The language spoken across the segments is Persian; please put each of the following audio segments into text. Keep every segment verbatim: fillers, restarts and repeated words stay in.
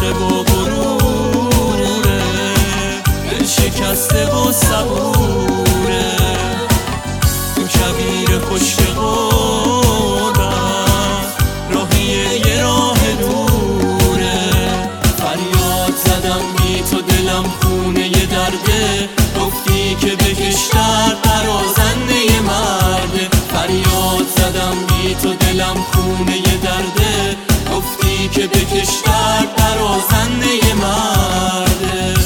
عشق و غروره، دل شکسته و صبوره، تو کویر خشک غربت راهیه یه راه دوره. فریاد زدم بی تو دلم خونه یه درده، گفتی که بکش درد برازنده مرده. فریاد زدم بی تو دلم خونه یه درده، گفتی که بکش درد برازنده مرده.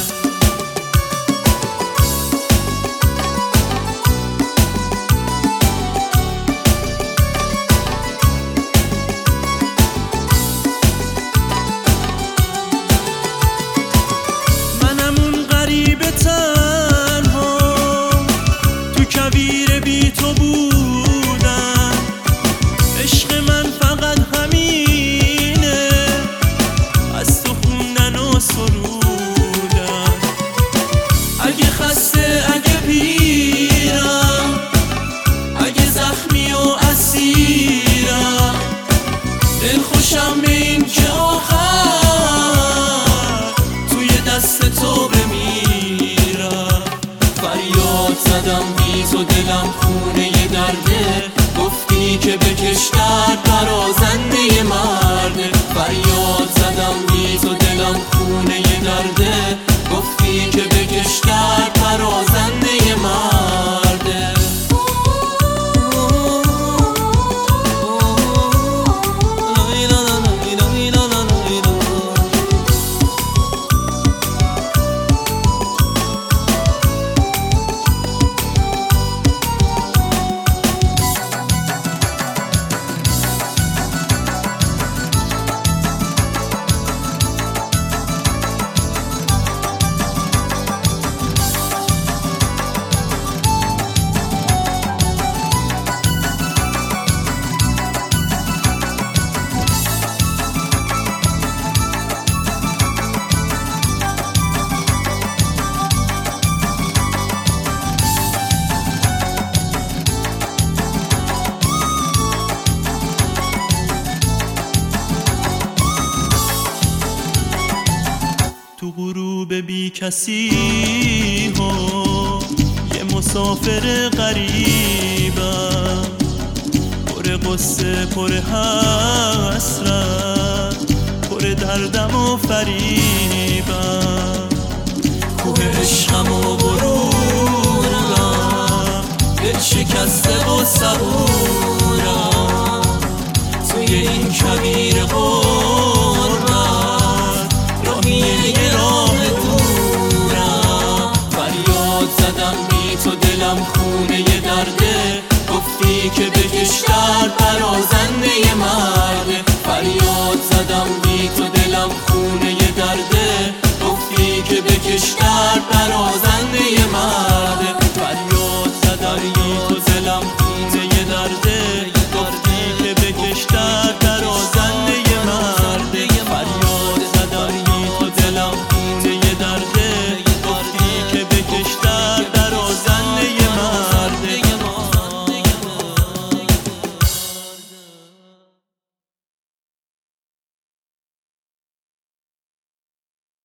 منم اون غریب تنها تو کویر بی تو بودم، عشق من فقط همینه، از تو خوندن و سرودن. اگه خسته اگه پیرم، اگه زخمی و اسیرم، دل خوشم به این که آخر توی دست تو بمیرم. فریاد زدم بی تو دلم خونه یه درده، گفتی که بکش درد برازنده مرده. فریاد زدم بی تو دلم خونه یه درده، گفتی که بکش درد برازنده مرده. تو غروب بی کسی ها یه مسافر غریبم، پر قصه پر حسرت پر دردم و فریبم. کوه عشقم و غرورم، دل شکسته و صبورم، توی این کویر غربت راهیه یه راه دورم. فریاد زدم بی تو دلم خونه یه درده، گفتی که بکش درد برازنده مرده. فریاد زدم بی تو دلم خونه یه درده، گفتی که بکش درد برازنده